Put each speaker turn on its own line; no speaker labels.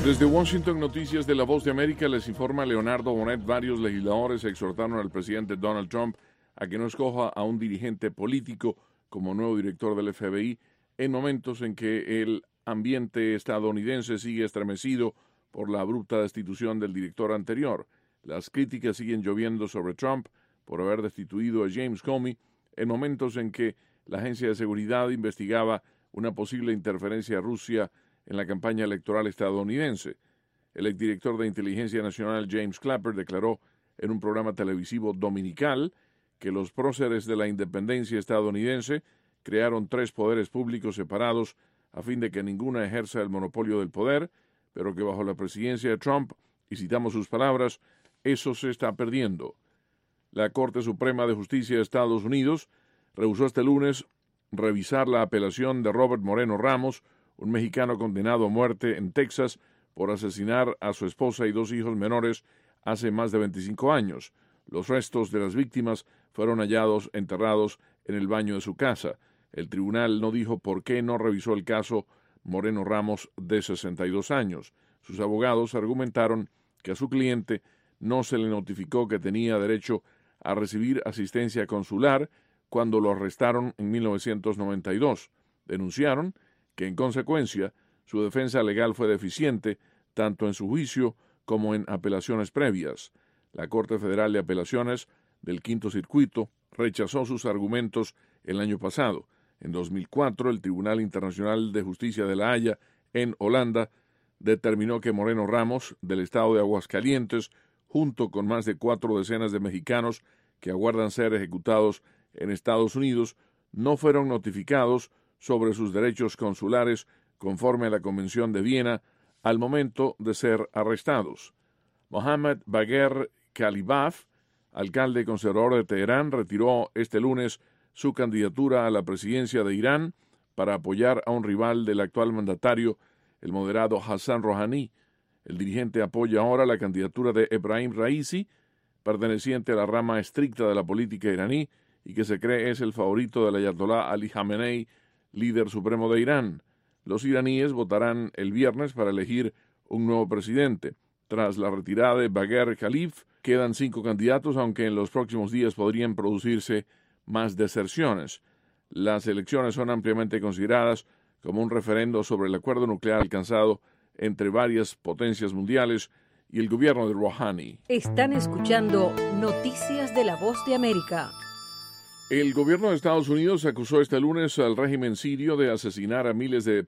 Desde Washington, Noticias de La Voz de América, les informa Leonardo Bonet. Varios legisladores exhortaron al presidente Donald Trump a que no escoja a un dirigente político como nuevo director del FBI en momentos en que el ambiente estadounidense sigue estremecido por la abrupta destitución del director anterior. Las críticas siguen lloviendo sobre Trump por haber destituido a James Comey en momentos en que la agencia de seguridad investigaba una posible interferencia rusa en la campaña electoral estadounidense. El exdirector de Inteligencia Nacional James Clapper declaró en un programa televisivo dominical que los próceres de la independencia estadounidense crearon 3 poderes públicos separados a fin de que ninguna ejerza el monopolio del poder, pero que bajo la presidencia de Trump, y citamos sus palabras, eso se está perdiendo. La Corte Suprema de Justicia de Estados Unidos rehusó este lunes revisar la apelación de Robert Moreno Ramos, un mexicano condenado a muerte en Texas por asesinar a su esposa y 2 hijos menores hace más de 25 años. Los restos de las víctimas fueron hallados enterrados en el baño de su casa. El tribunal no dijo por qué no revisó el caso Moreno Ramos, de 62 años. Sus abogados argumentaron que a su cliente no se le notificó que tenía derecho a recibir asistencia consular cuando lo arrestaron en 1992. Denunciaron que, en consecuencia, su defensa legal fue deficiente tanto en su juicio como en apelaciones previas. La Corte Federal de Apelaciones del Quinto Circuito rechazó sus argumentos el año pasado. En 2004, el Tribunal Internacional de Justicia de La Haya, en Holanda, determinó que Moreno Ramos, del estado de Aguascalientes, junto con más de 4 decenas de mexicanos que aguardan ser ejecutados en Estados Unidos, no fueron notificados sobre sus derechos consulares conforme a la Convención de Viena al momento de ser arrestados. Mohammad Bagher Khalibaf, alcalde conservador de Teherán, retiró este lunes su candidatura a la presidencia de Irán para apoyar a un rival del actual mandatario, el moderado Hassan Rouhani. El dirigente apoya ahora la candidatura de Ebrahim Raisi, perteneciente a la rama estricta de la política iraní y que se cree es el favorito del ayatolá Ali Khamenei, líder supremo de Irán. Los iraníes votarán el viernes para elegir un nuevo presidente. Tras la retirada de Bagher Khalif, quedan 5 candidatos, aunque en los próximos días podrían producirse más deserciones. Las elecciones son ampliamente consideradas como un referendo sobre el acuerdo nuclear alcanzado entre varias potencias mundiales y el gobierno de Rouhani.
Están escuchando Noticias de la Voz de América.
El gobierno de Estados Unidos acusó este lunes al régimen sirio de asesinar a miles de